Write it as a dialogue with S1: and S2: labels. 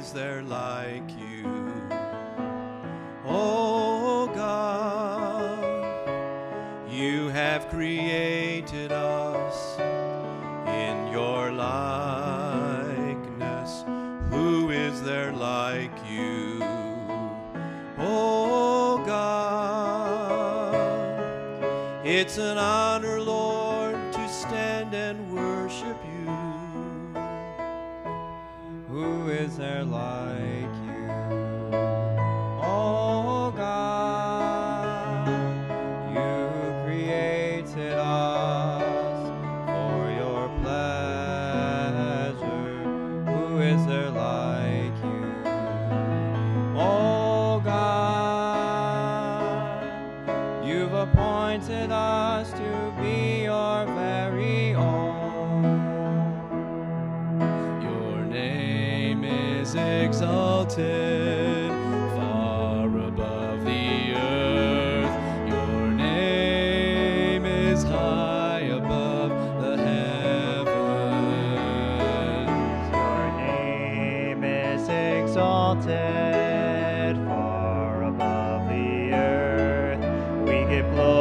S1: is there like you? Oh God, you have created us in your likeness. Who is there like you? Oh God, it's an honor, Lord, to stand and worship you.
S2: Who is there like you? Oh God, you created us for your pleasure. Who is there like you? Oh God, you've appointed us to be your very own.
S1: Your name is exalted far above the earth. Your name is high above the heavens.
S2: Your name is exalted far above the earth. We give glory